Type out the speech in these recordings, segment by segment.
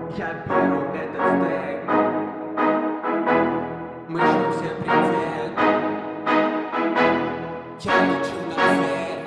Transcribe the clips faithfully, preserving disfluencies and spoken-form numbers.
Я беру этот стейк. Мы ждем все привет. Я лечу на дверь.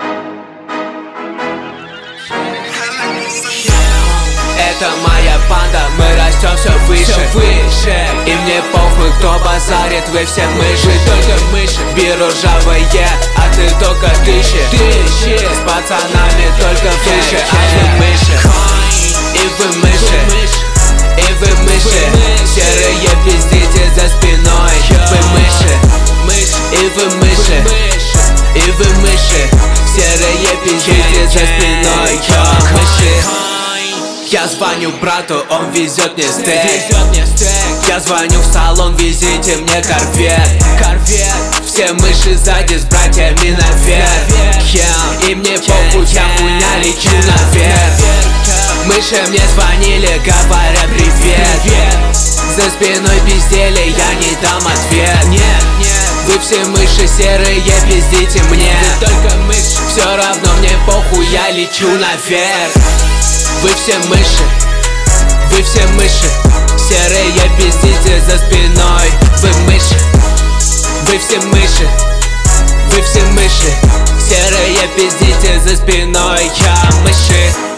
Это моя банда, мы растем все выше, все выше. И мне похуй, кто базарит, вы все мыши. Вы только мыши, беру ржавое, а ты только тысячи. Тысячи, с пацанами только выше, а вы мыши. И вы мыши, и вы мыши. Серые пиздите за спиной. Вы мыши, и вы мыши, и вы мыши. Серые пиздите за спиной. Мыши. Я звоню брату, он везет мне стейк. Я звоню в салон, везите мне корвет. Все мыши сзади с братьями наверх. И мне похуй, я хуйня лечу наверх. Мыши мне звонили, говорят привет. За спиной пиздели, я не дам ответ. Вы все мыши серые, пиздите мне. Все равно мне похуй, я лечу наверх. Вы все мыши, вы все мыши. Серые пиздите за спиной. Вы мыши, вы все мыши, вы все мыши. Серые пиздите за спиной. Я мыши.